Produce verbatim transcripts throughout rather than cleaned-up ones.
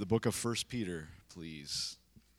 the book of First Peter, please.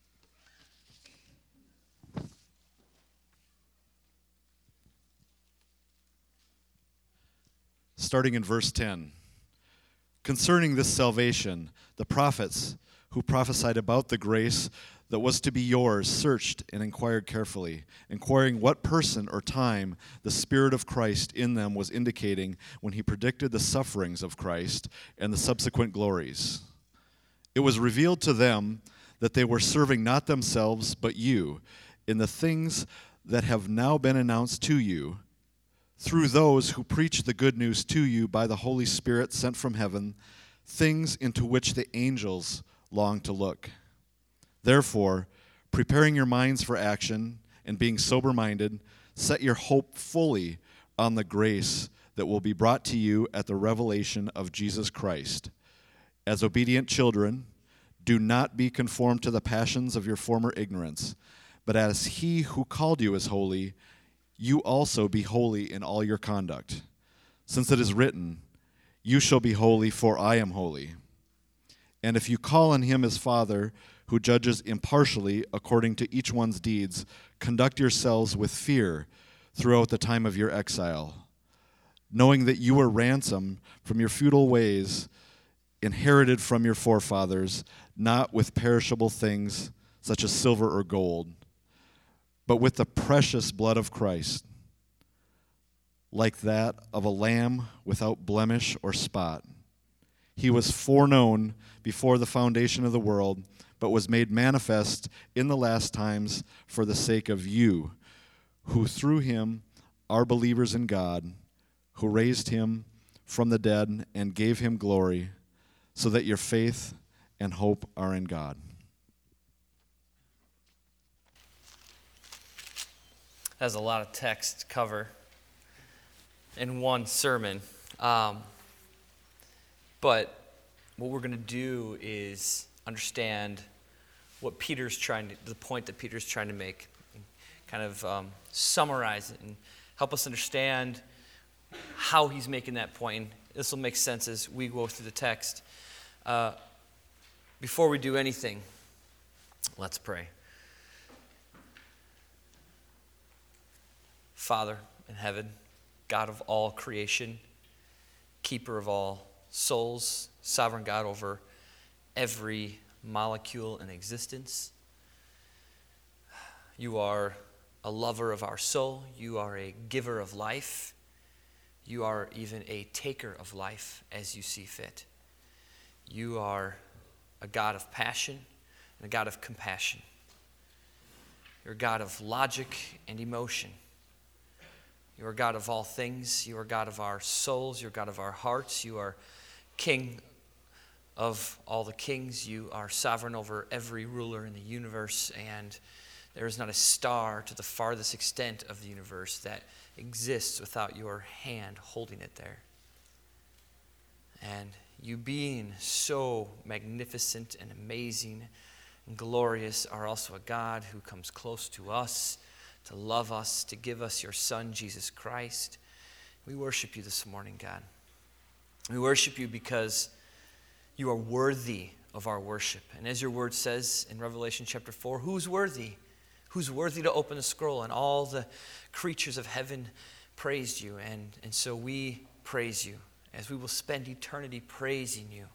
Starting in verse ten. Concerning this salvation, the prophets who prophesied about the grace that was to be yours searched and inquired carefully, inquiring what person or time the Spirit of Christ in them was indicating when he predicted the sufferings of Christ and the subsequent glories. It was revealed to them that they were serving not themselves but you in the things that have now been announced to you through those who preach the good news to you by the Holy Spirit sent from heaven, things into which the angels long to look. Therefore, preparing your minds for action and being sober-minded, set your hope fully on the grace that will be brought to you at the revelation of Jesus Christ. As obedient children, do not be conformed to the passions of your former ignorance, but as he who called you is holy, you also be holy in all your conduct. Since it is written, you shall be holy, for I am holy. And if you call on him as Father, who judges impartially according to each one's deeds, conduct yourselves with fear throughout the time of your exile, knowing that you were ransomed from your futile ways, inherited from your forefathers, not with perishable things such as silver or gold, but with the precious blood of Christ, like that of a lamb without blemish or spot. He was foreknown before the foundation of the world, but was made manifest in the last times for the sake of you, who through him are believers in God, who raised him from the dead and gave him glory, so that your faith and hope are in God. Has a lot of text to cover in one sermon. Um, but what we're going to do is understand what Peter's trying to, the point that Peter's trying to make, and kind of um, summarize it and help us understand how he's making that point. This will make sense as we go through the text. Uh, before we do anything, let's pray. Father in heaven, God of all creation, keeper of all souls, sovereign God over every molecule in existence. You are a lover of our soul. You are a giver of life. You are even a taker of life as you see fit. You are a God of passion and a God of compassion. You're a God of logic and emotion. You are God of all things. You are God of our souls. You are God of our hearts. You are King of all the kings. You are sovereign over every ruler in the universe, and there is not a star to the farthest extent of the universe that exists without your hand holding it there. And you being so magnificent and amazing and glorious are also a God who comes close to us, to love us, to give us your Son, Jesus Christ. We worship you this morning, God. We worship you because you are worthy of our worship. And as your word says in Revelation chapter four, who's worthy? Who's worthy to open the scroll? And all the creatures of heaven praised you. And, and so we praise you as we will spend eternity praising you.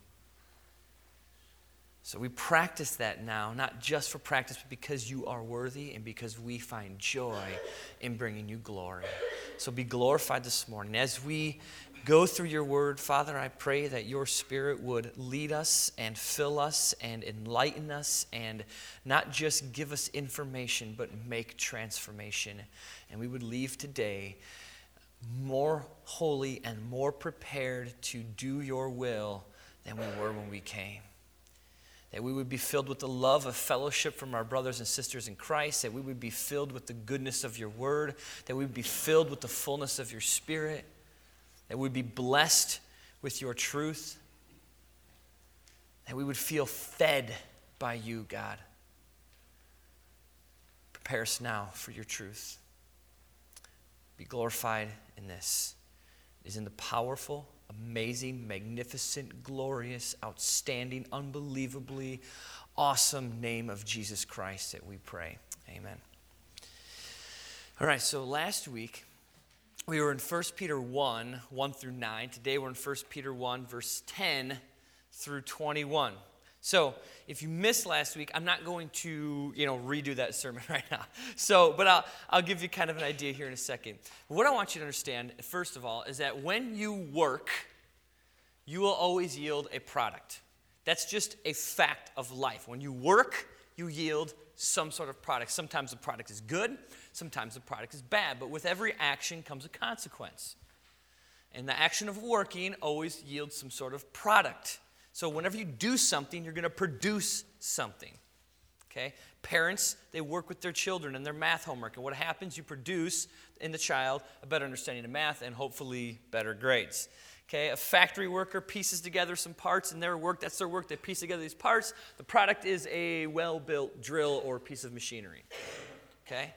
So we practice that now, not just for practice, but because you are worthy and because we find joy in bringing you glory. So be glorified this morning. As we go through your word, Father, I pray that your Spirit would lead us and fill us and enlighten us and not just give us information, but make transformation. And we would leave today more holy and more prepared to do your will than we were when we came. That we would be filled with the love of fellowship from our brothers and sisters in Christ, that we would be filled with the goodness of your word, that we would be filled with the fullness of your Spirit, that we would be blessed with your truth, that we would feel fed by you, God. Prepare us now for your truth. Be glorified in this. It is in the powerful, amazing, magnificent, glorious, outstanding, unbelievably awesome name of Jesus Christ that we pray. Amen. All right, so last week we were in First Peter one, one through nine. Today we're in First Peter one, verse ten through twenty-one. So if you missed last week, I'm not going to, you know, redo that sermon right now. So, but I'll, I'll give you kind of an idea here in a second. What I want you to understand, first of all, is that when you work, you will always yield a product. That's just a fact of life. When you work, you yield some sort of product. Sometimes the product is good, sometimes the product is bad, but with every action comes a consequence. And the action of working always yields some sort of product. So whenever you do something, you're going to produce something. Okay? Parents, they work with their children and their math homework. And what happens, you produce in the child a better understanding of math and hopefully better grades. Okay? A factory worker pieces together some parts in their work. That's their work. They piece together these parts. The product is a well-built drill or piece of machinery. Okay?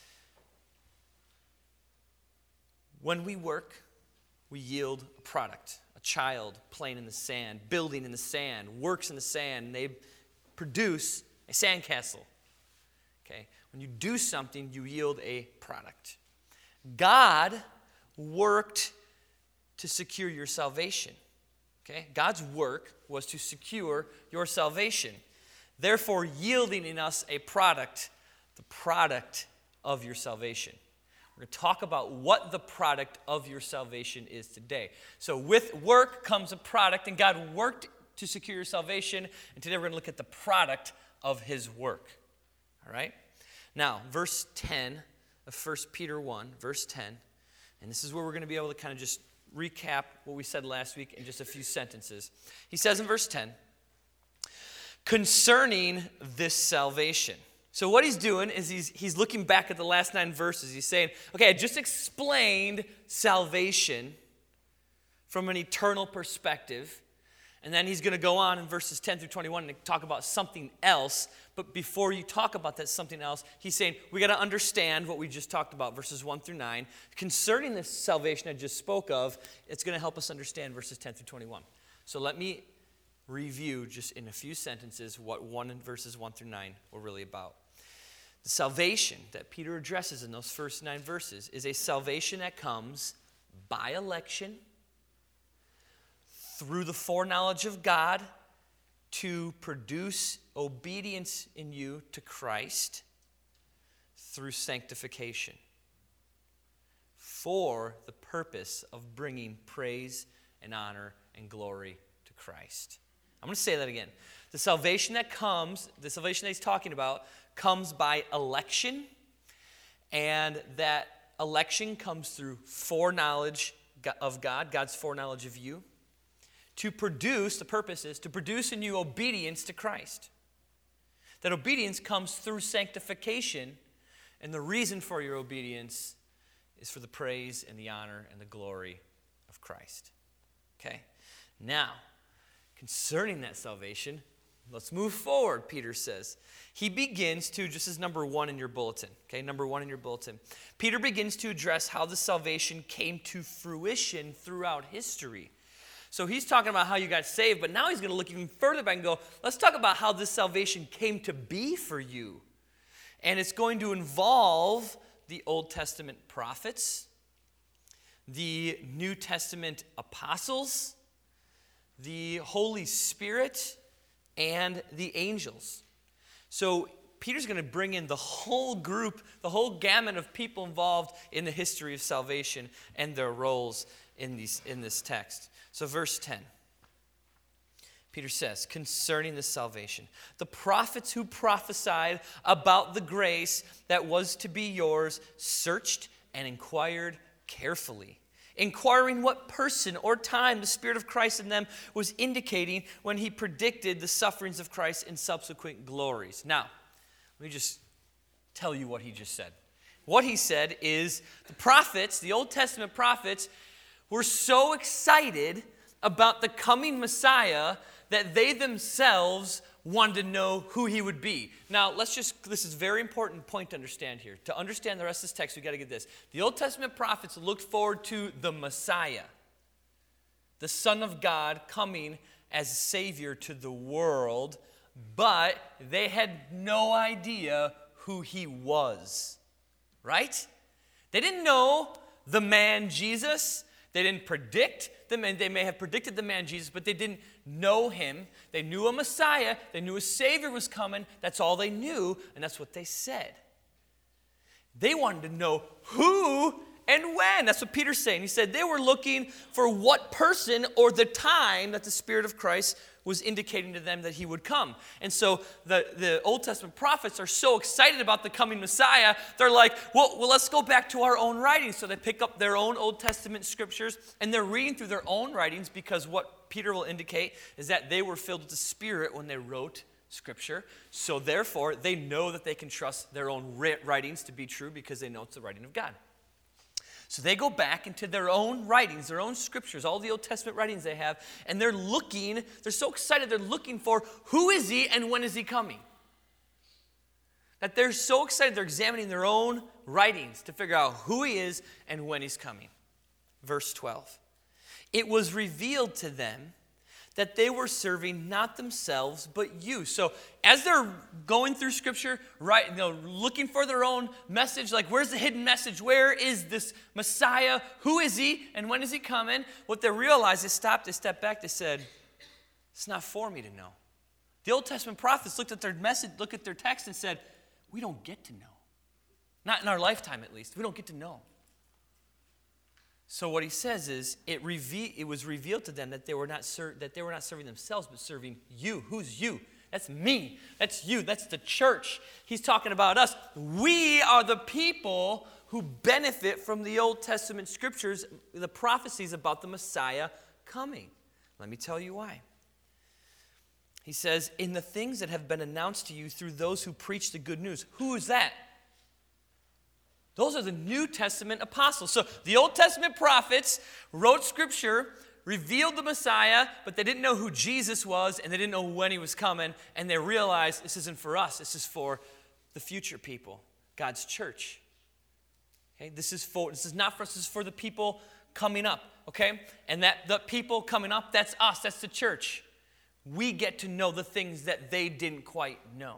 When we work, we yield a product. A child playing in the sand, building in the sand, works in the sand, and they produce a sandcastle. Okay? When you do something, you yield a product. God worked to secure your salvation. Okay? God's work was to secure your salvation. Therefore, yielding in us a product, the product of your salvation. We're going to talk about what the product of your salvation is today. So with work comes a product, and God worked to secure your salvation, and today we're going to look at the product of his work. All right? Now, verse ten of First Peter one, verse ten, and this is where we're going to be able to kind of just recap what we said last week in just a few sentences. He says in verse ten, concerning this salvation. So what he's doing is he's, he's looking back at the last nine verses. He's saying, okay, I just explained salvation from an eternal perspective. And then he's going to go on in verses ten through twenty-one and talk about something else. But before you talk about that something else, he's saying, we got to understand what we just talked about, verses one through nine. Concerning this salvation I just spoke of, it's going to help us understand verses ten through twenty-one. So let me review just in a few sentences what one and verses one through nine were really about. The salvation that Peter addresses in those first nine verses is a salvation that comes by election, through the foreknowledge of God, to produce obedience in you to Christ, through sanctification, for the purpose of bringing praise and honor and glory to Christ. I'm going to say that again. The salvation that comes, the salvation that he's talking about, comes by election, and that election comes through foreknowledge of God, God's foreknowledge of you, to produce, the purpose is to produce in you obedience to Christ. That obedience comes through sanctification, and the reason for your obedience is for the praise and the honor and the glory of Christ. Okay? Now, concerning that salvation, let's move forward, Peter says. He begins to, just as number one in your bulletin, okay, number one in your bulletin, Peter begins to address how the salvation came to fruition throughout history. So he's talking about how you got saved, but now he's going to look even further back and go, let's talk about how this salvation came to be for you. And it's going to involve the Old Testament prophets, the New Testament apostles, the Holy Spirit, and the angels. So Peter's going to bring in the whole group, the whole gamut of people involved in the history of salvation and their roles in these in this text. So verse ten, Peter says, concerning this salvation, the prophets who prophesied about the grace that was to be yours searched and inquired carefully, inquiring what person or time the Spirit of Christ in them was indicating when he predicted the sufferings of Christ in subsequent glories. Now, let me just tell you what he just said. What he said is the prophets, the Old Testament prophets, were so excited about the coming Messiah that they themselves wanted to know who he would be. Now, let's just, this is a very important point to understand here. To understand the rest of this text, we've got to get this. The Old Testament prophets looked forward to the Messiah. the Son of God coming as a Savior to the world, but they had no idea who he was, right? They didn't know the man Jesus. They didn't predict the man. They may have predicted the man Jesus, but they didn't know him. They knew a Messiah. They knew a Savior was coming. That's all they knew, and that's what they said. They wanted to know who and when. That's what Peter's saying. He said they were looking for what person or the time that the Spirit of Christ was indicating to them that he would come. And so the, the Old Testament prophets are so excited about the coming Messiah, they're like, well, well, let's go back to our own writings. So they pick up their own Old Testament scriptures, and they're reading through their own writings, because what Peter will indicate is that they were filled with the Spirit when they wrote Scripture. So therefore, they know that they can trust their own writings to be true, because they know it's the writing of God. So they go back into their own writings, their own scriptures, all the Old Testament writings they have, and they're looking, they're so excited, they're looking for who is he and when is he coming. That they're so excited, they're examining their own writings to figure out who he is and when he's coming. Verse twelve. It was revealed to them that they were serving not themselves, but you. So as they're going through Scripture, right, you know, looking for their own message, like where's the hidden message? Where is this Messiah? Who is he? And when is he coming? What they realized, they stopped, they stepped back, they said, it's not for me to know. The Old Testament prophets looked at their message, looked at their text and said, we don't get to know. Not in our lifetime, at least. We don't get to know. So what he says is, it, reve- it was revealed to them that they were not ser- that they were not serving themselves, but serving you. Who's you? That's me. That's you. That's the church. He's talking about us. We are the people who benefit from the Old Testament scriptures, the prophecies about the Messiah coming. Let me tell you why. He says, in the things that have been announced to you through those who preach the good news. Who is that? Those are the New Testament apostles. So the Old Testament prophets wrote Scripture, revealed the Messiah, but they didn't know who Jesus was, and they didn't know when he was coming, and they realized this isn't for us. This is for the future people, God's church. Okay, this is for this is not for us. This is for the people coming up. Okay, and that the people coming up, that's us. That's the church. We get to know the things that they didn't quite know,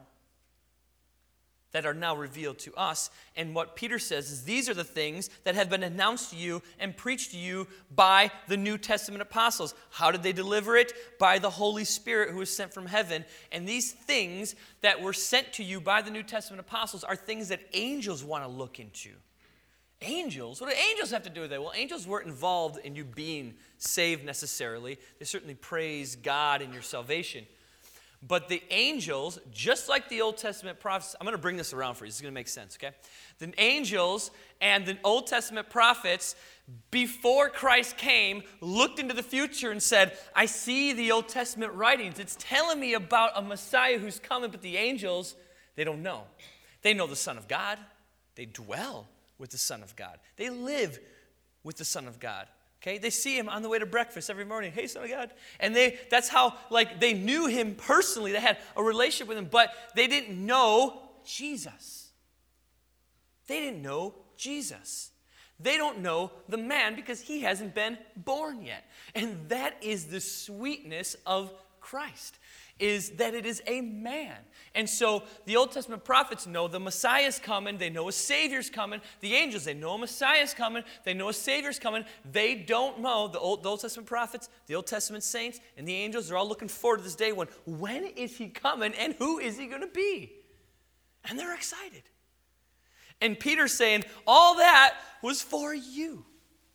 that are now revealed to us. And what Peter says is these are the things that have been announced to you and preached to you by the New Testament apostles. How did they deliver it? By the Holy Spirit who was sent from heaven. And these things that were sent to you by the New Testament apostles are things that angels want to look into. Angels? What do angels have to do with it? Well, angels weren't involved in you being saved necessarily. They certainly praise God in your salvation. But the angels, just like the Old Testament prophets, I'm going to bring this around for you. This is going to make sense, okay? The angels and the Old Testament prophets, before Christ came, looked into the future and said, I see the Old Testament writings. It's telling me about a Messiah who's coming, but the angels, they don't know. They know the Son of God. They dwell with the Son of God. They live with the Son of God. Okay, they see him on the way to breakfast every morning. Hey, Son of God. And they that's how, like, they knew him personally. They had a relationship with him, but they didn't know Jesus. They didn't know Jesus. They don't know the man because he hasn't been born yet. And that is the sweetness of Christ, is that it is a man. And so the Old Testament prophets know the Messiah's coming. They know a Savior's coming. The angels, they know a Messiah's coming. They know a Savior's coming. They don't know, the Old, the Old Testament prophets, the Old Testament saints, and the angels are all looking forward to this day when, when is he coming and who is he going to be? And they're excited. And Peter's saying, all that was for you.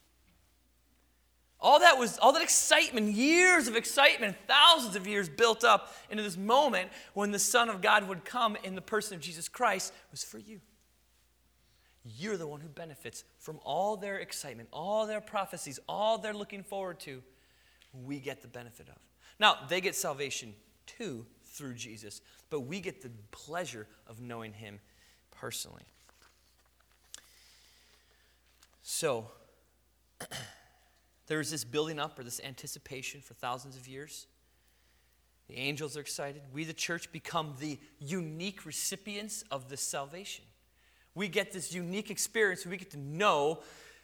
All that was, all that excitement, years of excitement, thousands of years built up into this moment when the Son of God would come in the person of Jesus Christ was for you. You're the one who benefits from all their excitement, all their prophecies, all they're looking forward to. We get the benefit of. Now, they get salvation too through Jesus, but we get the pleasure of knowing him personally. So, there's this building up or this anticipation for thousands of years. The angels are excited. We, the church, become the unique recipients of this salvation. We get this unique experience. We get to know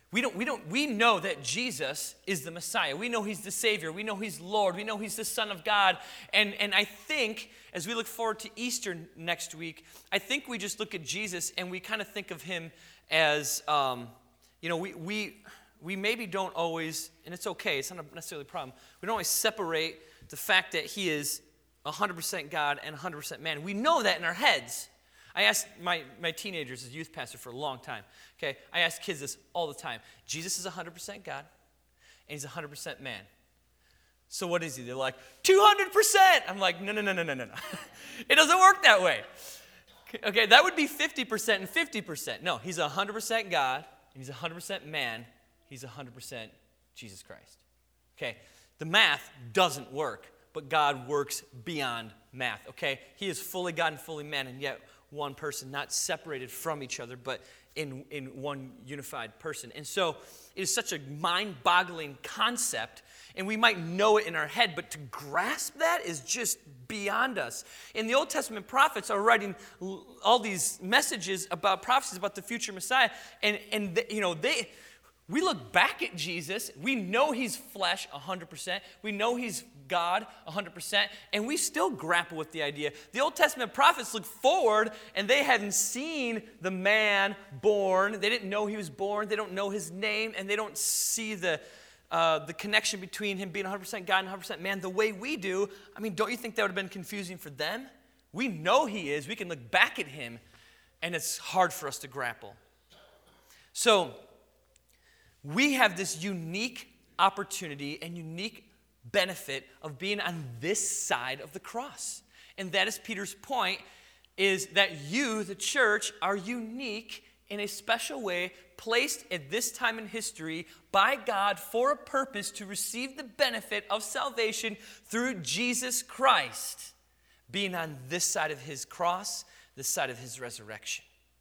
We don't, we don't, we know that Jesus is the Messiah. We know he's the Savior. We know he's Lord. We know he's the Son of God. And, and I think as we look forward to Easter next week, I think we just look at Jesus and we kind of think of him as, um, you know, we, we, we maybe don't always, and it's okay, it's not necessarily a problem, we don't always separate the fact that he is one hundred percent God and one hundred percent man. We know that in our heads. I asked my, my teenagers as youth pastor for a long time, okay? I ask kids this all the time. Jesus is one hundred percent God, and he's one hundred percent man. So what is he? They're like, two hundred percent! I'm like, no, no, no, no, no, no, no. It doesn't work that way. Okay, that would be fifty percent and fifty percent. No, he's one hundred percent God, and he's one hundred percent man. He's one hundred percent Jesus Christ. Okay, the math doesn't work, but God works beyond math, okay? He is fully God and fully man, and yet one person, not separated from each other, but in, in one unified person. And so it is such a mind-boggling concept, and we might know it in our head, but to grasp that is just beyond us. And the Old Testament prophets are writing all these messages about prophecies about the future Messiah, and, and the, you know, they... We look back at Jesus, we know he's flesh one hundred percent, we know he's God one hundred percent, and we still grapple with the idea. The Old Testament prophets look forward, and they hadn't seen the man born. They didn't know he was born. They don't know his name, and they don't see the, uh, the connection between him being one hundred percent God and one hundred percent man the way we do. I mean, don't you think that would have been confusing for them? We know he is. We can look back at him, and it's hard for us to grapple. So, we have this unique opportunity and unique benefit of being on this side of the cross. And that is Peter's point, is that you, the church, are unique in a special way, placed at this time in history by God for a purpose to receive the benefit of salvation through Jesus Christ, being on this side of his cross, this side of his resurrection.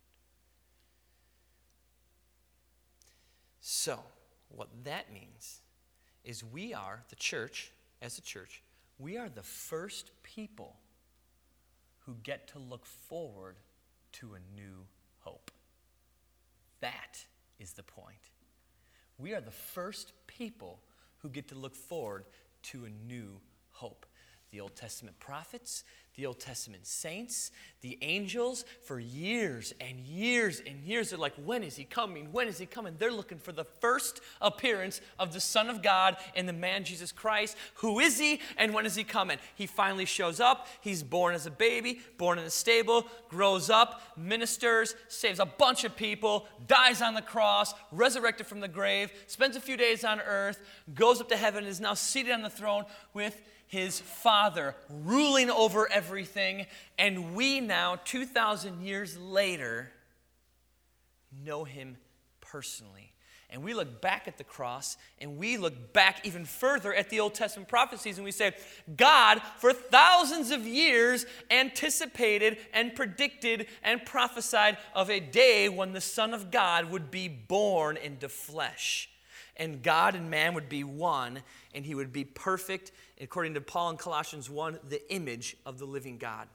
So, what that means is we are, the church, as a church, we are the first people who get to look forward to a new hope. That is the point. We are the first people who get to look forward to a new hope. The Old Testament prophets, the Old Testament saints, the angels, for years and years and years, they're like, when is he coming? When is he coming? They're looking for the first appearance of the Son of God in the man Jesus Christ. Who is he and when is he coming? He finally shows up. He's born as a baby, born in a stable, grows up, ministers, saves a bunch of people, dies on the cross, resurrected from the grave, spends a few days on earth, goes up to heaven, and is now seated on the throne with his Father, ruling over everything. And we now, two thousand years later, know him personally. And we look back at the cross, and we look back even further at the Old Testament prophecies, and we say, God, for thousands of years, anticipated and predicted and prophesied of a day when the Son of God would be born into flesh. And God and man would be one, and he would be perfect, according to Paul in Colossians one, the image of the living God.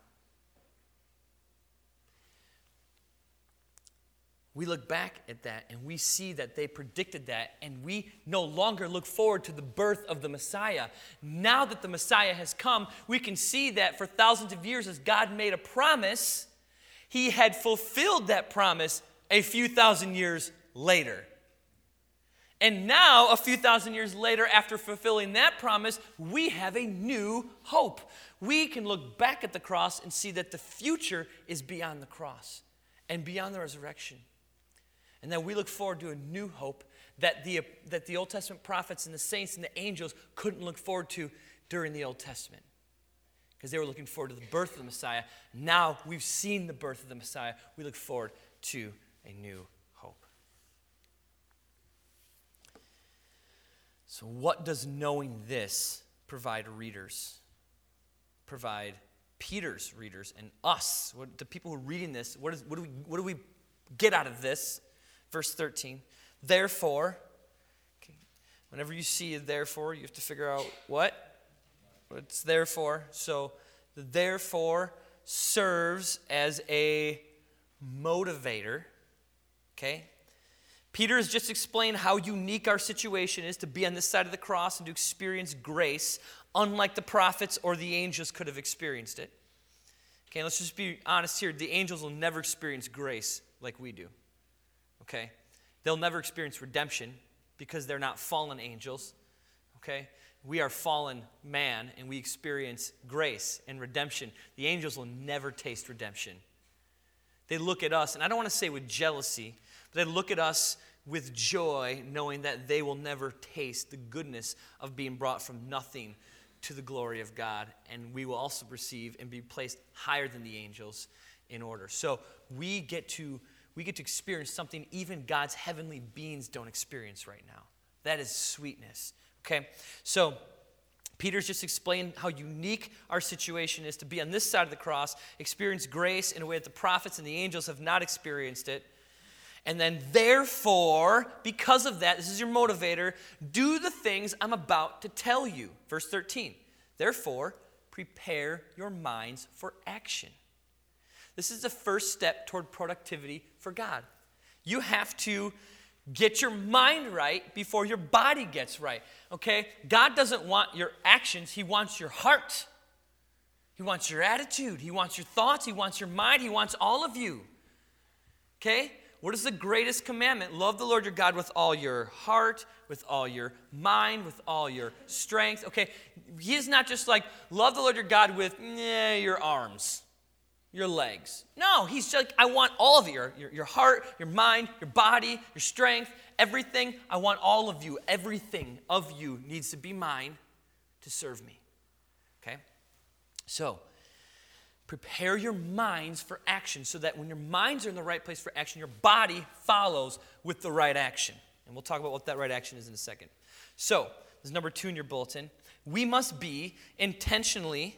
We look back at that, and we see that they predicted that, and we no longer look forward to the birth of the Messiah. Now that the Messiah has come, we can see that for thousands of years, as God made a promise, he had fulfilled that promise a few thousand years later. And now, a few thousand years later, after fulfilling that promise, we have a new hope. We can look back at the cross and see that the future is beyond the cross and beyond the resurrection. And that we look forward to a new hope that the, that the Old Testament prophets and the saints and the angels couldn't look forward to during the Old Testament, because they were looking forward to the birth of the Messiah. Now we've seen the birth of the Messiah. We look forward to a new hope. So what does knowing this provide readers? Provide Peter's readers and us, what, the people who are reading this, what, is, what, do we, what do we get out of this? Verse thirteen, therefore, okay, whenever you see a therefore, you have to figure out what? What's therefore. So the therefore serves as a motivator, okay? Peter has just explained how unique our situation is to be on this side of the cross and to experience grace, unlike the prophets or the angels could have experienced it. Okay, let's just be honest here. The angels will never experience grace like we do. Okay? They'll never experience redemption because they're not fallen angels. Okay? We are fallen man, and we experience grace and redemption. The angels will never taste redemption. They look at us, and I don't want to say with jealousy, but they look at us with joy, knowing that they will never taste the goodness of being brought from nothing to the glory of God. And we will also receive and be placed higher than the angels in order. So we get to, we get to experience something even God's heavenly beings don't experience right now. That is sweetness. Okay? So Peter's just explained how unique our situation is to be on this side of the cross, experience grace in a way that the prophets and the angels have not experienced it. And then, therefore, because of that, this is your motivator, do the things I'm about to tell you. Verse thirteen, therefore, prepare your minds for action. This is the first step toward productivity for God. You have to get your mind right before your body gets right, okay? God doesn't want your actions. He wants your heart. He wants your attitude. He wants your thoughts. He wants your mind. He wants all of you, okay? What is the greatest commandment? Love the Lord your God with all your heart, with all your mind, with all your strength, okay? He is not just like, love the Lord your God with eh, your arms, your legs. No, he's just like, I want all of you, your, your, your heart, your mind, your body, your strength, everything. I want all of you. Everything of you needs to be mine to serve me. Okay? So, prepare your minds for action so that when your minds are in the right place for action, your body follows with the right action. And we'll talk about what that right action is in a second. So, this is number two in your bulletin. We must be intentionally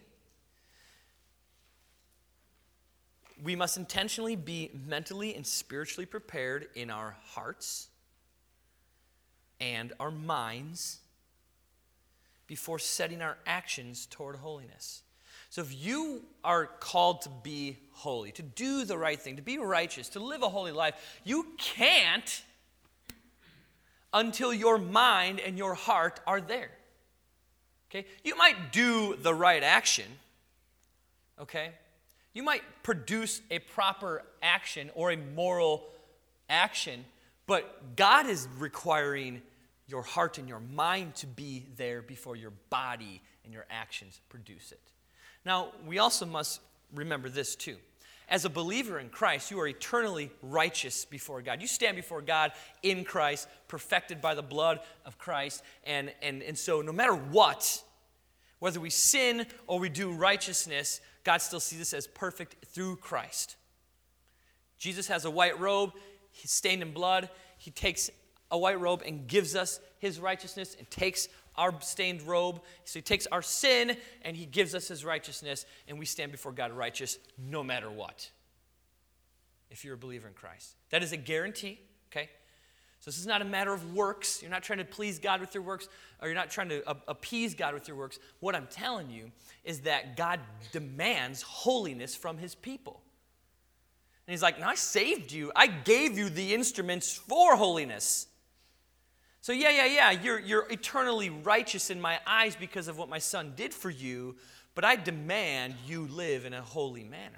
We must intentionally be mentally and spiritually prepared in our hearts and our minds before setting our actions toward holiness. So if you are called to be holy, to do the right thing, to be righteous, to live a holy life, you can't until your mind and your heart are there. Okay? You might do the right action, okay? You might produce a proper action or a moral action, but God is requiring your heart and your mind to be there before your body and your actions produce it. Now, we also must remember this too. As a believer in Christ, you are eternally righteous before God. You stand before God in Christ, perfected by the blood of Christ, and, and, and so no matter what, whether we sin or we do righteousness, God still sees us as perfect through Christ. Jesus has a white robe. He's stained in blood. He takes a white robe and gives us his righteousness and takes our stained robe. So he takes our sin and he gives us his righteousness, and we stand before God righteous no matter what, if you're a believer in Christ. That is a guarantee, okay? So this is not a matter of works. You're not trying to please God with your works, or you're not trying to appease God with your works. What I'm telling you is that God demands holiness from his people. And he's like, no, I saved you. I gave you the instruments for holiness. So yeah, yeah, yeah, you're, you're eternally righteous in my eyes because of what my son did for you, but I demand you live in a holy manner.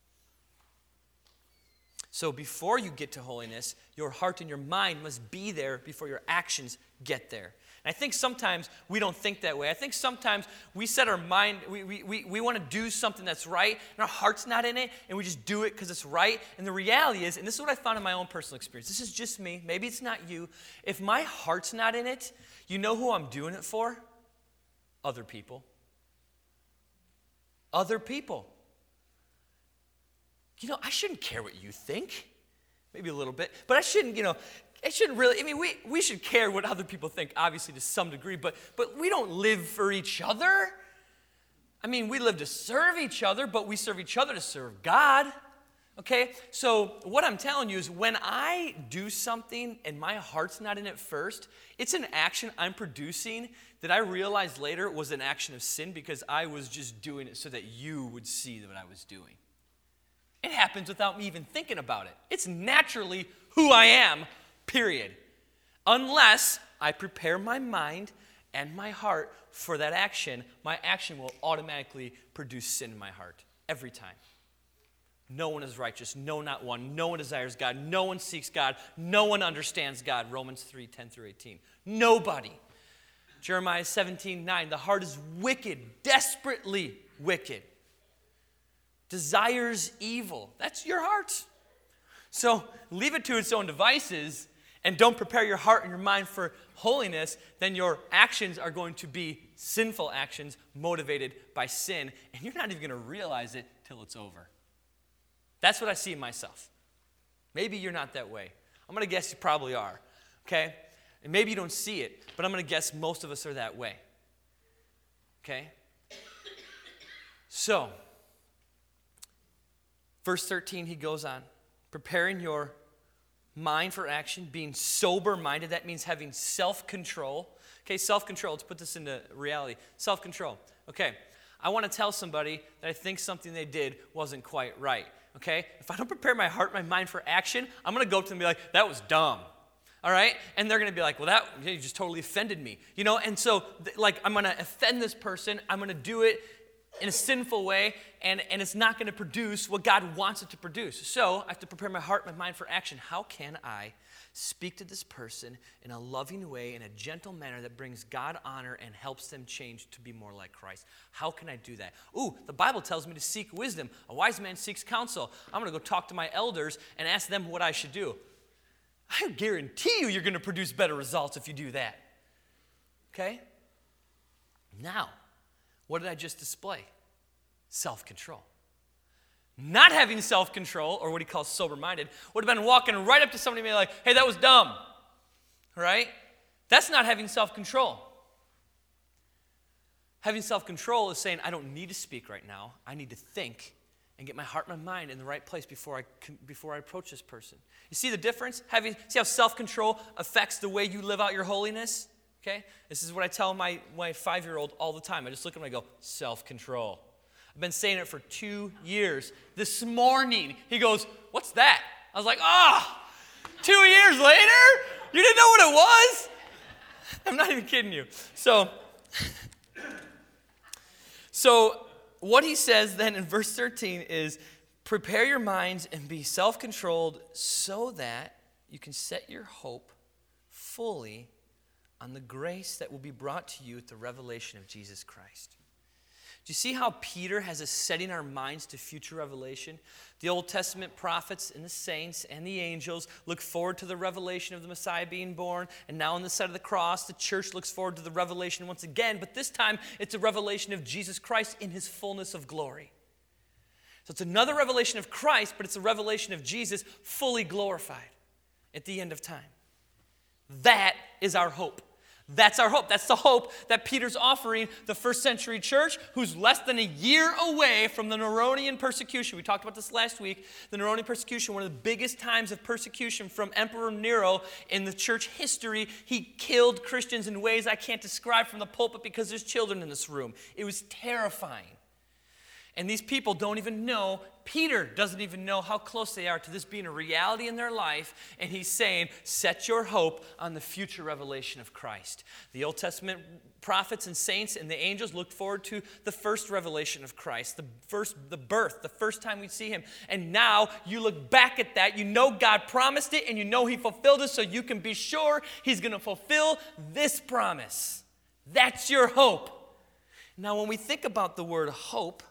So before you get to holiness, your heart and your mind must be there before your actions get there. And I think sometimes we don't think that way. I think sometimes we set our mind, we, we, we, we want to do something that's right, and our heart's not in it, and we just do it because it's right. And the reality is, and this is what I found in my own personal experience, this is just me, maybe it's not you. If my heart's not in it, you know who I'm doing it for? Other people. Other people. You know, I shouldn't care what you think. Maybe a little bit. But I shouldn't, you know, I shouldn't really, I mean, we, we should care what other people think, obviously, to some degree, but, but we don't live for each other. I mean, we live to serve each other, but we serve each other to serve God. Okay? So what I'm telling you is when I do something and my heart's not in it first, it's an action I'm producing that I realized later was an action of sin because I was just doing it so that you would see what I was doing. It happens without me even thinking about it. It's naturally who I am period. Unless I prepare my mind and my heart for that action, my action will automatically produce sin in my heart every time. No one is righteous, no, not one. No one desires God, no one seeks God, no one understands God. Romans three, ten through eighteen. Nobody. Jeremiah seventeen, nine. The heart is wicked, desperately wicked. Desires evil. That's your heart. So leave it to its own devices and don't prepare your heart and your mind for holiness, then your actions are going to be sinful actions motivated by sin, and you're not even going to realize it till it's over. That's what I see in myself. Maybe you're not that way. I'm going to guess you probably are, okay? And maybe you don't see it, but I'm going to guess most of us are that way, okay? So, verse thirteen, he goes on, preparing your mind for action, being sober-minded. That means having self-control. Okay, self-control. Let's put this into reality. Self-control. Okay, I want to tell somebody that I think something they did wasn't quite right. Okay, if I don't prepare my heart, my mind for action, I'm going to go to them and be like, that was dumb. All right? And they're going to be like, well, that, you just totally offended me. You know, and so, like, I'm going to offend this person. I'm going to do it in a sinful way, and, and it's not going to produce what God wants it to produce. So I have to prepare my heart, my mind for action. How can I speak to this person in a loving way, in a gentle manner that brings God honor and helps them change to be more like Christ? How can I do that? Ooh, the Bible tells me to seek wisdom. A wise man seeks counsel. I'm going to go talk to my elders and ask them what I should do. I guarantee you you're going to produce better results if you do that. Okay? Now, what did I just display? Self-control. Not having self-control, or what he calls sober-minded, would have been walking right up to somebody and be like, hey, that was dumb. Right? That's not having self-control. Having self-control is saying, I don't need to speak right now. I need to think and get my heart and my mind in the right place before I before I approach this person. You see the difference? Having, see how self-control affects the way you live out your holiness? Okay? This is what I tell my, my five-year-old all the time. I just look at him and I go, self-control. I've been saying it for two years. This morning, he goes, what's that? I was like, oh, two years later? You didn't know what it was? I'm not even kidding you. So, so what he says then in verse thirteen is, prepare your minds and be self-controlled so that you can set your hope fully on the grace that will be brought to you at the revelation of Jesus Christ. Do you see how Peter has us setting our minds to future revelation? The Old Testament prophets and the saints and the angels look forward to the revelation of the Messiah being born, and now on the side of the cross, the church looks forward to the revelation once again, but this time it's a revelation of Jesus Christ in his fullness of glory. So it's another revelation of Christ, but it's a revelation of Jesus fully glorified at the end of time. That is our hope. That's our hope. That's the hope that Peter's offering the first century church, who's less than a year away from the Neronian persecution. We talked about this last week. The Neronian persecution, one of the biggest times of persecution from Emperor Nero in the church history. He killed Christians in ways I can't describe from the pulpit because there's children in this room. It was terrifying. And these people don't even know, Peter doesn't even know how close they are to this being a reality in their life. And he's saying, set your hope on the future revelation of Christ. The Old Testament prophets and saints and the angels looked forward to the first revelation of Christ, the first, the birth, the first time we see him. And now you look back at that, you know God promised it, and you know he fulfilled it, so you can be sure he's going to fulfill this promise. That's your hope. Now, when we think about the word hope,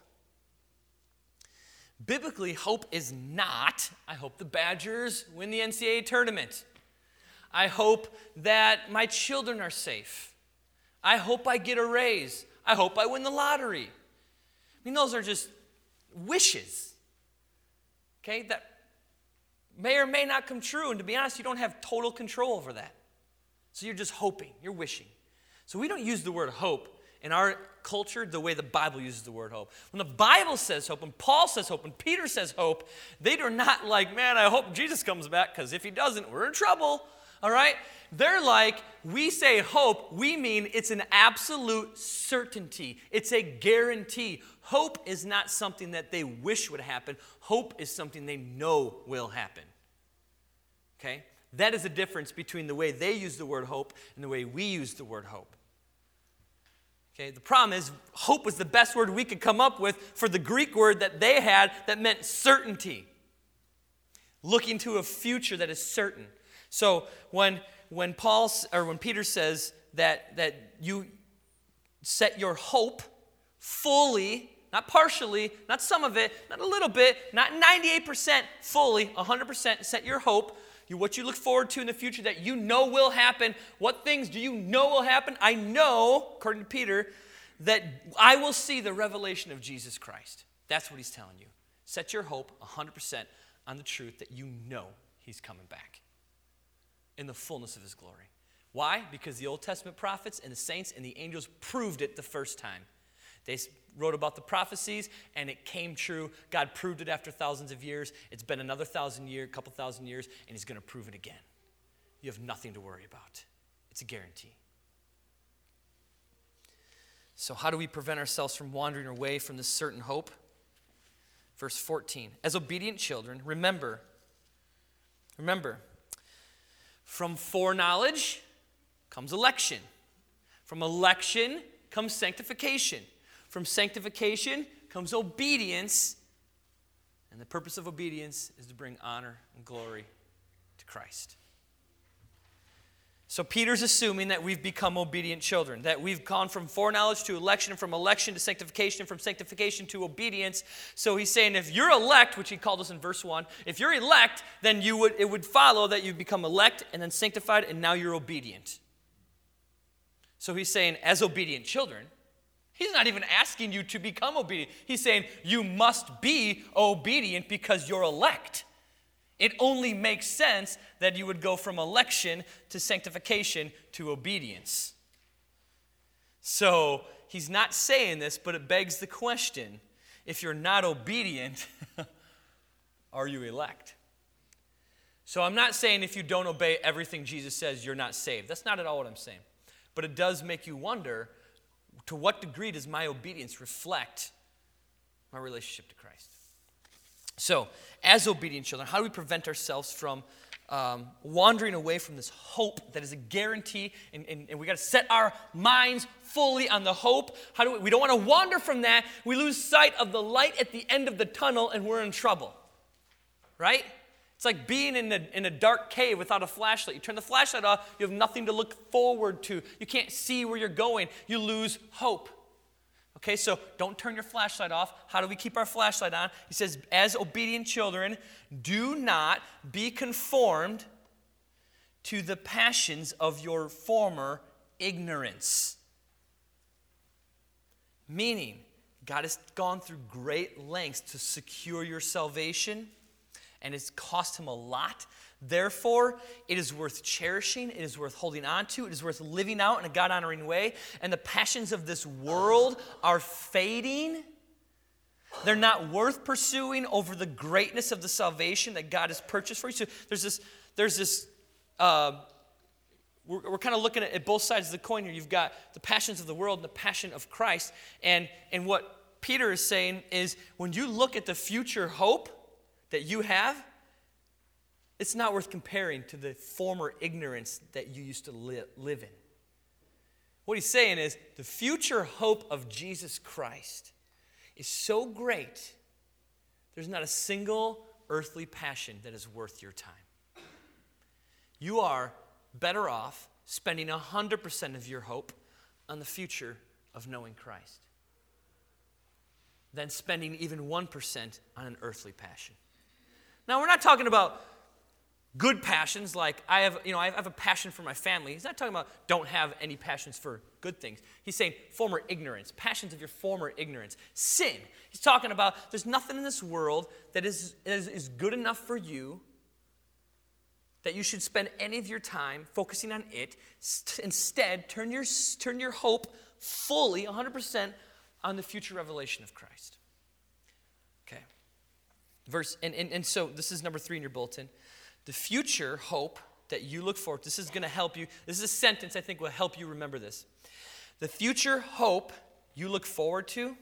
biblically, hope is not, I hope the Badgers win the N C double A tournament. I hope that my children are safe. I hope I get a raise. I hope I win the lottery. I mean, those are just wishes, okay, that may or may not come true. And to be honest, you don't have total control over that. So you're just hoping, you're wishing. So we don't use the word hope in our culture the way the Bible uses the word hope. When the Bible says hope, when Paul says hope, when Peter says hope, they are not like, man, I hope Jesus comes back, because if he doesn't, we're in trouble, all right? They're like, we say hope, we mean it's an absolute certainty. It's a guarantee. Hope is not something that they wish would happen. Hope is something they know will happen, okay? That is the difference between the way they use the word hope and the way we use the word hope. Okay, the problem is hope was the best word we could come up with for the Greek word that they had that meant certainty. Looking to a future that is certain. So when when Paul or when Peter says that that you set your hope fully, not partially, not some of it, not a little bit, not ninety-eight percent, fully, one hundred percent set your hope, you, what you look forward to in the future that you know will happen. What things do you know will happen? I know, according to Peter, that I will see the revelation of Jesus Christ. That's what he's telling you. Set your hope one hundred percent on the truth that you know he's coming back in the fullness of his glory. Why? Because the Old Testament prophets and the saints and the angels proved it the first time. They wrote about the prophecies, and it came true. God proved it after thousands of years. It's been another thousand years, couple thousand years, and he's going to prove it again. You have nothing to worry about. It's a guarantee. So how do we prevent ourselves from wandering away from this certain hope? Verse fourteen, as obedient children, remember, remember, from foreknowledge comes election. From election comes sanctification. From sanctification comes obedience. And the purpose of obedience is to bring honor and glory to Christ. So Peter's assuming that we've become obedient children, that we've gone from foreknowledge to election, from election to sanctification, from sanctification to obedience. So he's saying if you're elect, which he called us in verse one, if you're elect, then you would it would follow that you become elect and then sanctified, and now you're obedient. So he's saying, as obedient children, he's not even asking you to become obedient. He's saying you must be obedient because you're elect. It only makes sense that you would go from election to sanctification to obedience. So he's not saying this, but it begs the question, if you're not obedient, are you elect? So I'm not saying if you don't obey everything Jesus says, you're not saved. That's not at all what I'm saying. But it does make you wonder, to what degree does my obedience reflect my relationship to Christ? So, as obedient children, how do we prevent ourselves from um, wandering away from this hope that is a guarantee, and, and, and we got to set our minds fully on the hope? How do we, we don't want to wander from that. We lose sight of the light at the end of the tunnel, and we're in trouble, right? It's like being in a, in a dark cave without a flashlight. You turn the flashlight off, you have nothing to look forward to. You can't see where you're going. You lose hope. Okay, so don't turn your flashlight off. How do we keep our flashlight on? He says, as obedient children, do not be conformed to the passions of your former ignorance. Meaning, God has gone through great lengths to secure your salvation, and it's cost him a lot. Therefore, it is worth cherishing, it is worth holding on to, it is worth living out in a God-honoring way. And the passions of this world are fading. They're not worth pursuing over the greatness of the salvation that God has purchased for you. So there's this, there's this, uh, we're, we're kind of looking at, at both sides of the coin here. You've got the passions of the world and the passion of Christ. And, and what Peter is saying is, when you look at the future hope that you have, it's not worth comparing to the former ignorance that you used to li- live in. What he's saying is the future hope of Jesus Christ is so great, there's not a single earthly passion that is worth your time. You are better off spending one hundred percent of your hope on the future of knowing Christ than spending even one percent on an earthly passion. Now, we're not talking about good passions, like I have, you know, I have a passion for my family. He's not talking about don't have any passions for good things. He's saying former ignorance, passions of your former ignorance. Sin. He's talking about there's nothing in this world that is, is, is good enough for you that you should spend any of your time focusing on it. Instead, turn your, turn your hope fully, one hundred percent, on the future revelation of Christ. Okay. Verse, and, and, and so this is number three in your bulletin. The future hope that you look forward to, this is going to help you. This is a sentence I think will help you remember this. The future hope you look forward to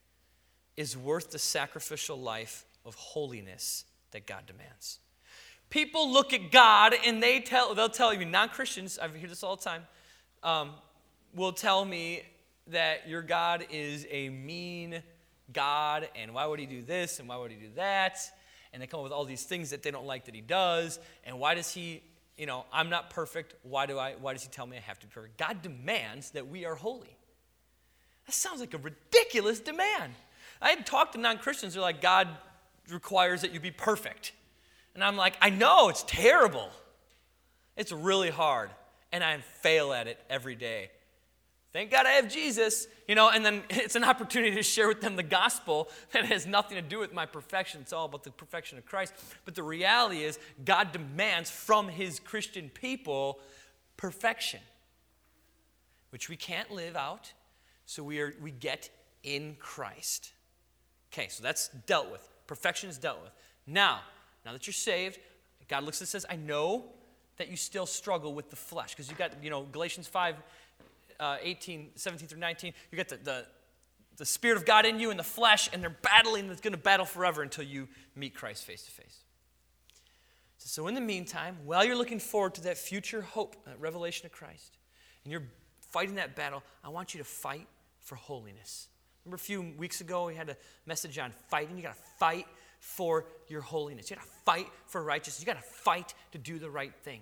is worth the sacrificial life of holiness that God demands. People look at God and they tell, they'll tell you, non-Christians, I hear this all the time, um, will tell me that your God is a mean God, and why would he do this, and why would he do that? And they come up with all these things that they don't like that he does, and why does he, you know, I'm not perfect, why do I, why does he tell me I have to be perfect? God demands that we are holy. That sounds like a ridiculous demand. I had talked to non-Christians, they're like, God requires that you be perfect. And I'm like, I know, it's terrible. It's really hard, and I fail at it every day. Thank God I have Jesus, you know, and then it's an opportunity to share with them the gospel that has nothing to do with my perfection. It's all about the perfection of Christ. But the reality is God demands from his Christian people perfection, which we can't live out, so we are we get in Christ. Okay, so that's dealt with. Perfection is dealt with. Now, now that you're saved, God looks and says, I know that you still struggle with the flesh, because you got, you know, Galatians five, Uh, eighteen, seventeen through nineteen, you got the, the, the Spirit of God in you and the flesh, and they're battling, that's going to battle forever until you meet Christ face to face. So in the meantime, while you're looking forward to that future hope, that revelation of Christ, and you're fighting that battle, I want you to fight for holiness. Remember a few weeks ago we had a message on fighting. You got to fight for your holiness. You got to fight for righteousness. You got to fight to do the right thing.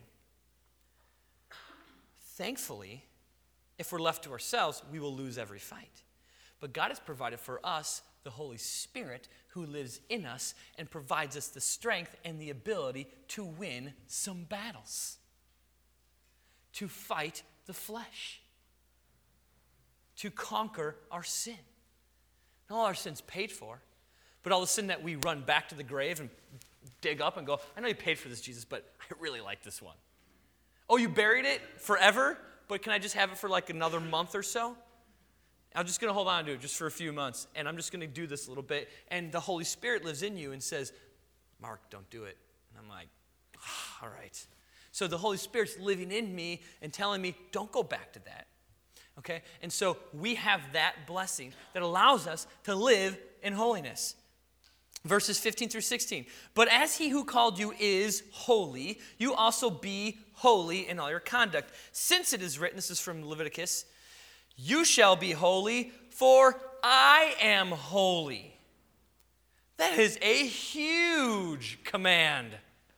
Thankfully, if we're left to ourselves, we will lose every fight. But God has provided for us the Holy Spirit who lives in us and provides us the strength and the ability to win some battles, to fight the flesh, to conquer our sin. Not all our sin's paid for, but all the sin that we run back to the grave and dig up and go, I know you paid for this, Jesus, but I really like this one. Oh, you buried it forever? But can I just have it for like another month or so? I'm just going to hold on to it just for a few months, and I'm just going to do this a little bit. And the Holy Spirit lives in you and says, Mark, don't do it. And I'm like, oh, all right. So the Holy Spirit's living in me and telling me, don't go back to that. Okay? And so we have that blessing that allows us to live in holiness. Verses fifteen through sixteen. But as he who called you is holy, you also be holy in all your conduct. Since it is written, this is from Leviticus, you shall be holy, for I am holy. That is a huge command.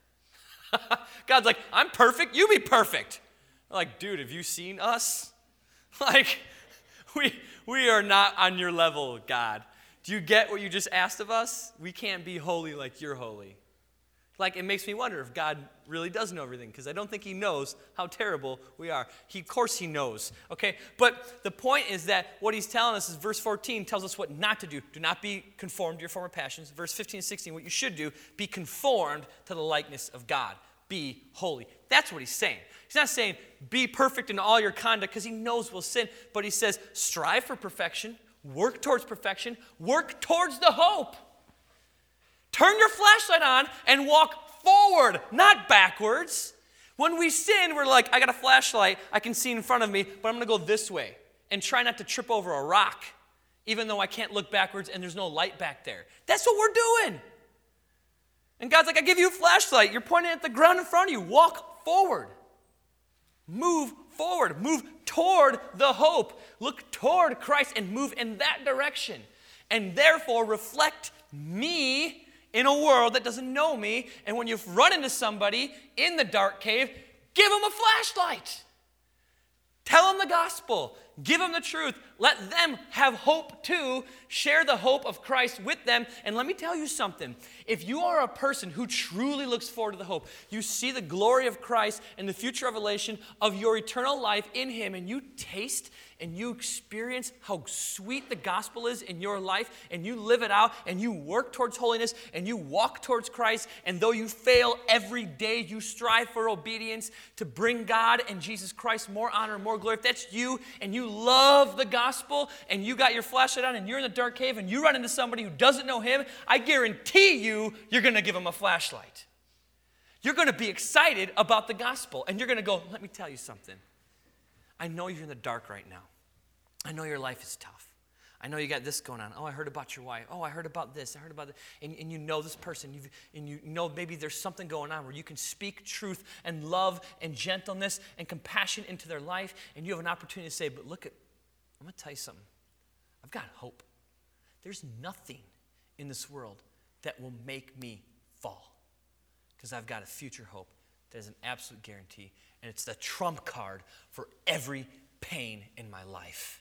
God's like, I'm perfect, you be perfect. I'm like, dude, have you seen us? Like, we, we are not on your level, God. Do you get what you just asked of us? We can't be holy like you're holy. Like, it makes me wonder if God really does know everything, because I don't think he knows how terrible we are. He, of course he knows, okay? But the point is that what he's telling us is verse fourteen tells us what not to do. Do not be conformed to your former passions. Verse fifteen and sixteen, what you should do, be conformed to the likeness of God. Be holy. That's what he's saying. He's not saying be perfect in all your conduct, because he knows we'll sin, but he says strive for perfection. Work towards perfection. Work towards the hope. Turn your flashlight on and walk forward, not backwards. When we sin, we're like, I got a flashlight. I can see in front of me, but I'm going to go this way and try not to trip over a rock, even though I can't look backwards and there's no light back there. That's what we're doing. And God's like, I give you a flashlight. You're pointing at the ground in front of you. Walk forward. Move forward. Move toward the hope. Look toward Christ and move in that direction. And therefore reflect me in a world that doesn't know me. And when you run into somebody in the dark cave, give them a flashlight. Tell them the gospel. Give them the truth. Let them have hope too. Share the hope of Christ with them. And let me tell you something. If you are a person who truly looks forward to the hope, you see the glory of Christ and the future revelation of your eternal life in him, and you taste and you experience how sweet the gospel is in your life, and you live it out, and you work towards holiness, and you walk towards Christ, and though you fail every day, you strive for obedience to bring God and Jesus Christ more honor and more glory. If that's you, and you love the gospel, and you got your flashlight on, and you're in the dark cave, and you run into somebody who doesn't know him, I guarantee you, you're going to give them a flashlight. You're going to be excited about the gospel, and you're going to go, let me tell you something. I know you're in the dark right now. I know your life is tough. I know you got this going on. Oh, I heard about your wife. Oh, I heard about this. I heard about this. And, and you know this person. You've, and you know maybe there's something going on where you can speak truth and love and gentleness and compassion into their life. And you have an opportunity to say, but look, at, I'm going to tell you something. I've got hope. There's nothing in this world that will make me fall. Because I've got a future hope that is an absolute guarantee. And it's the trump card for every pain in my life.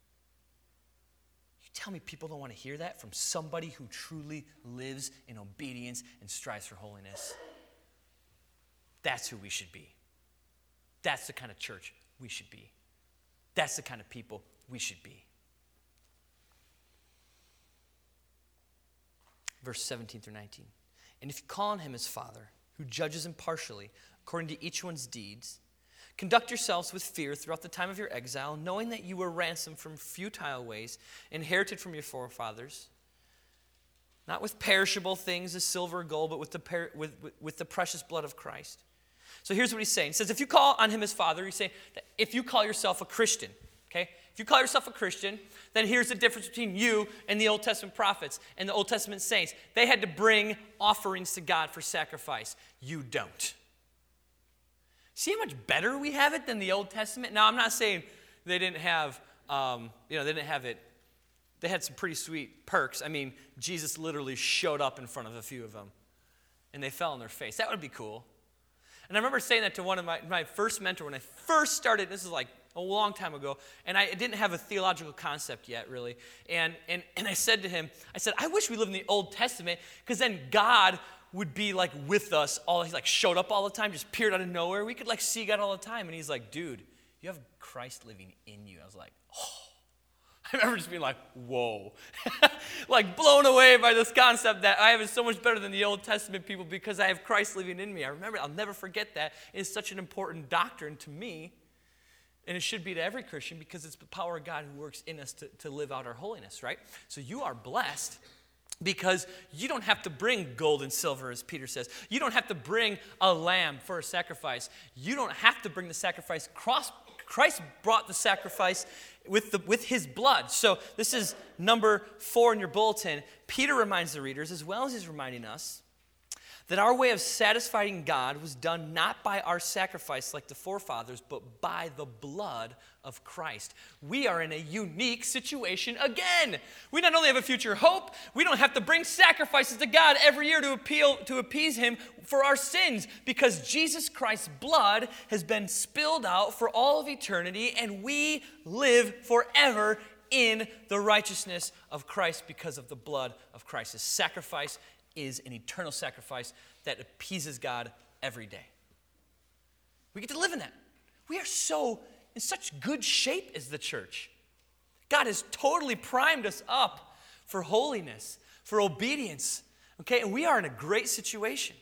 Tell me people don't want to hear that from somebody who truly lives in obedience and strives for holiness. That's who we should be. That's the kind of church we should be. That's the kind of people we should be. Verse seventeen through nineteen. And if you call on him as Father, who judges impartially according to each one's deeds, conduct yourselves with fear throughout the time of your exile, knowing that you were ransomed from futile ways, inherited from your forefathers, not with perishable things as silver or gold, but with the, per- with, with, with the precious blood of Christ. So here's what he's saying. He says, if you call on him as Father, he's saying that if you call yourself a Christian, okay? If you call yourself a Christian, then here's the difference between you and the Old Testament prophets and the Old Testament saints. They had to bring offerings to God for sacrifice. You don't. See how much better we have it than the Old Testament? Now, I'm not saying they didn't have, um, you know, they didn't have it. They had some pretty sweet perks. I mean, Jesus literally showed up in front of a few of them, and they fell on their face. That would be cool. And I remember saying that to one of my, my first mentor when I first started. This is like a long time ago, and I didn't have a theological concept yet, really. And and and I said to him, I said, I wish we lived in the Old Testament, because then God would be like with us all. He like showed up all the time, just appeared out of nowhere. We could like see God all the time. And he's like, dude, you have Christ living in you. I was like, oh. I remember just being like, whoa. Like blown away by this concept that I have it so much better than the Old Testament people because I have Christ living in me. I remember, I'll never forget that. It's such an important doctrine to me. And it should be to every Christian because it's the power of God who works in us to, to live out our holiness, right? So you are blessed. Because you don't have to bring gold and silver, as Peter says. You don't have to bring a lamb for a sacrifice. You don't have to bring the sacrifice. Christ brought the sacrifice with, the, with his blood. So this is number four in your bulletin. Peter reminds the readers, as well as he's reminding us, that our way of satisfying God was done not by our sacrifice like the forefathers, but by the blood of Christ. We are in a unique situation again. We not only have a future hope, we don't have to bring sacrifices to God every year to appeal to appease him for our sins, because Jesus Christ's blood has been spilled out for all of eternity, and we live forever in the righteousness of Christ because of the blood of Christ. His sacrifice is an eternal sacrifice that appeases God every day. We get to live in that. We are so in such good shape as the church. God has totally primed us up for holiness, for obedience, okay? And we are in a great situation.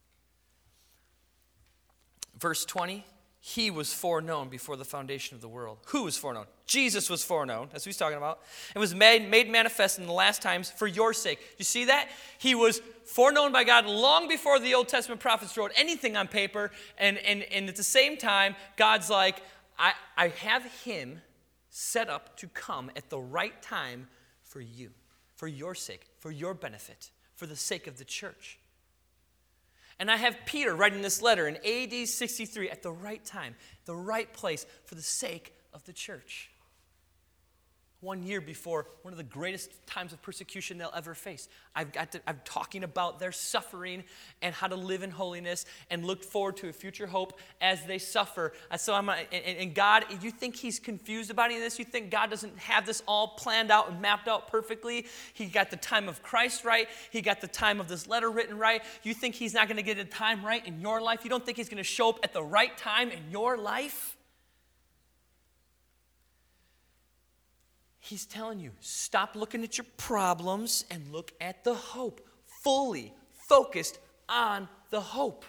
Verse twenty, he was foreknown before the foundation of the world. Who was foreknown? Jesus was foreknown. That's what he's talking about. And was made, made manifest in the last times for your sake. You see that? He was foreknown by God long before the Old Testament prophets wrote anything on paper. And, and, and at the same time, God's like, I, I have him set up to come at the right time for you, for your sake, for your benefit, for the sake of the church. And I have Peter writing this letter in A D sixty-three at the right time, the right place, for the sake of the church. One year before one of the greatest times of persecution they'll ever face. I've got to, I'm talking about their suffering and how to live in holiness and look forward to a future hope as they suffer. So I'm, and, and God, you think he's confused about any of this? You think God doesn't have this all planned out and mapped out perfectly? He got the time of Christ right. He got the time of this letter written right. You think he's not going to get the time right in your life? You don't think he's going to show up at the right time in your life? He's telling you, stop looking at your problems and look at the hope. Fully focused on the hope.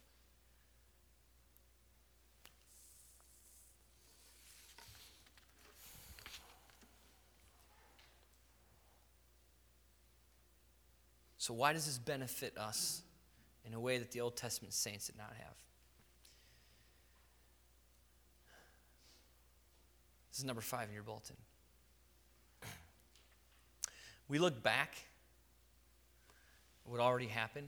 So why does this benefit us in a way that the Old Testament saints did not have? This is number five in your bulletin. We look back at what already happened.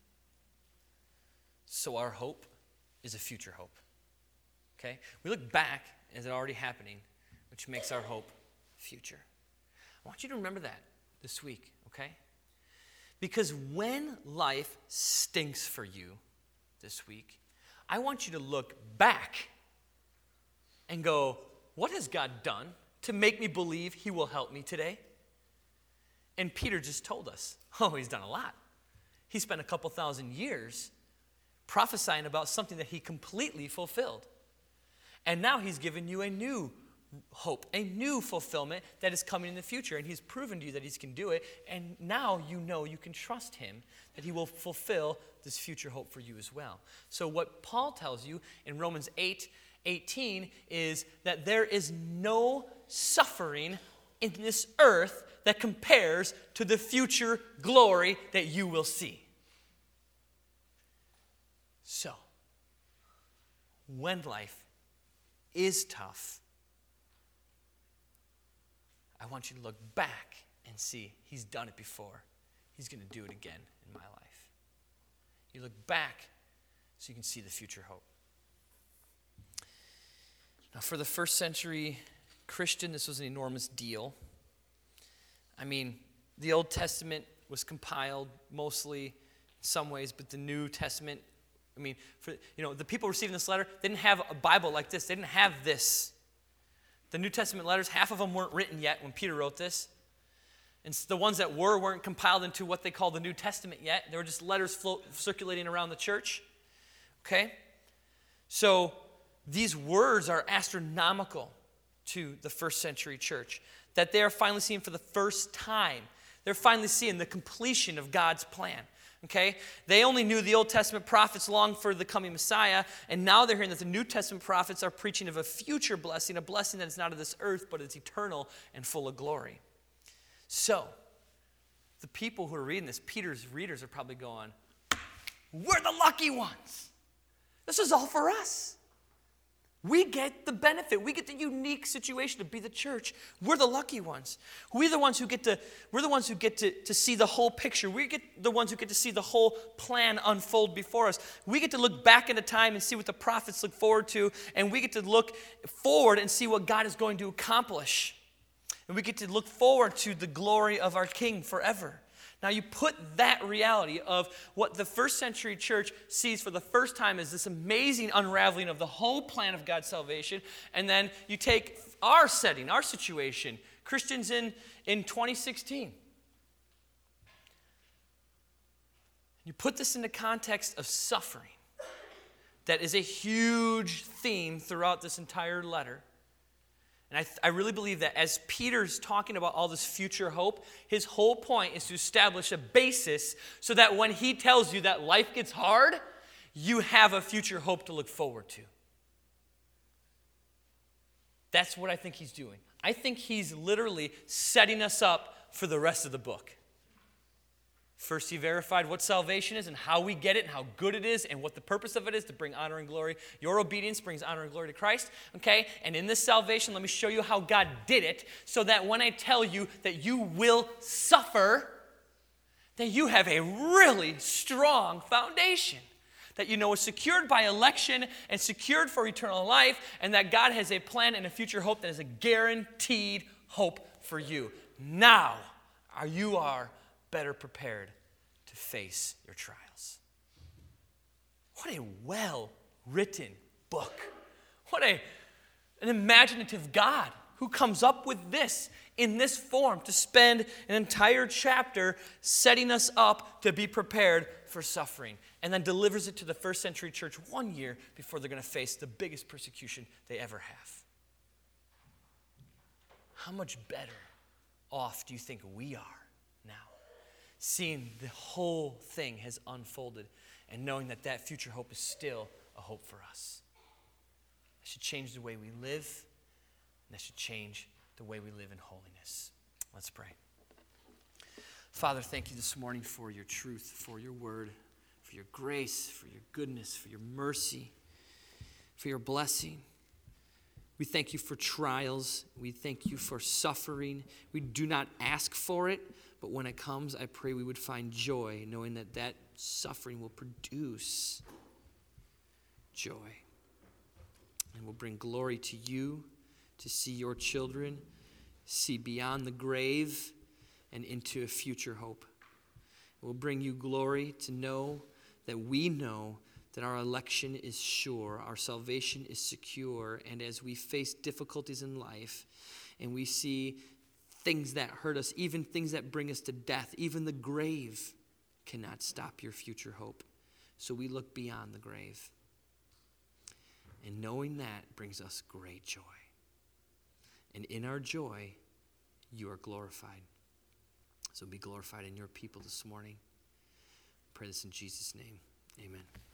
So our hope is a future hope. Okay? We look back as it already happening, which makes our hope future. I want you to remember that this week, okay? Because when life stinks for you this week, I want you to look back and go, what has God done to make me believe he will help me today? And Peter just told us, oh, he's done a lot. He spent a couple thousand years prophesying about something that he completely fulfilled. And now he's given you a new hope, a new fulfillment that is coming in the future. And he's proven to you that he can do it. And now you know you can trust him, that he will fulfill this future hope for you as well. So what Paul tells you in Romans eight eighteen is that there is no suffering in this earth that compares to the future glory that you will see. So, when life is tough, I want you to look back and see he's done it before. He's going to do it again in my life. You look back so you can see the future hope. Now, for the first century Christian, this was an enormous deal. I mean, the Old Testament was compiled mostly in some ways, but the New Testament, I mean, for, you know, the people receiving this letter, they didn't have a Bible like this. They didn't have this. The New Testament letters, half of them weren't written yet when Peter wrote this. And the ones that were weren't compiled into what they call the New Testament yet. They were just letters float, circulating around the church. Okay? So these words are astronomical to the first century church, that they are finally seeing for the first time. They're finally seeing the completion of God's plan. Okay? They only knew the Old Testament prophets long for the coming Messiah, and now they're hearing that the New Testament prophets are preaching of a future blessing, a blessing that is not of this earth, but it's eternal and full of glory. So, the people who are reading this, Peter's readers are probably going, we're the lucky ones. This is all for us. We get the benefit. We get the unique situation to be the church. We're the lucky ones. We're the ones who get to, we're the ones who get to, to see the whole picture. We get the ones who get to see the whole plan unfold before us. We get to look back into time and see what the prophets look forward to, and we get to look forward and see what God is going to accomplish. And we get to look forward to the glory of our King forever. Now you put that reality of what the first century church sees for the first time as this amazing unraveling of the whole plan of God's salvation, and then you take our setting, our situation, Christians in, in twenty sixteen. You put this in the context of suffering. That is a huge theme throughout this entire letter. And I, th- I really believe that as Peter's talking about all this future hope, his whole point is to establish a basis so that when he tells you that life gets hard, you have a future hope to look forward to. That's what I think he's doing. I think he's literally setting us up for the rest of the book. First, he verified what salvation is and how we get it and how good it is and what the purpose of it is to bring honor and glory. Your obedience brings honor and glory to Christ, okay? And in this salvation, let me show you how God did it so that when I tell you that you will suffer, that you have a really strong foundation that you know is secured by election and secured for eternal life, and that God has a plan and a future hope that is a guaranteed hope for you. Now, are you are better prepared to face your trials. What a well-written book. What a, an imaginative God who comes up with this in this form to spend an entire chapter setting us up to be prepared for suffering, and then delivers it to the first century church one year before they're going to face the biggest persecution they ever have. How much better off do you think we are now? Seeing the whole thing has unfolded and knowing that that future hope is still a hope for us. That should change the way we live, and that should change the way we live in holiness. Let's pray. Father, thank you this morning for your truth, for your word, for your grace, for your goodness, for your mercy, for your blessing. We thank you for trials. We thank you for suffering. We do not ask for it, but when it comes, I pray we would find joy, knowing that that suffering will produce joy and will bring glory to you, to see your children, see beyond the grave and into a future hope. It will bring you glory to know that we know that our election is sure, our salvation is secure, and as we face difficulties in life and we see things that hurt us, even things that bring us to death, even the grave cannot stop your future hope. So we look beyond the grave. And knowing that brings us great joy. And in our joy, you are glorified. So be glorified in your people this morning. I pray this in Jesus' name. Amen.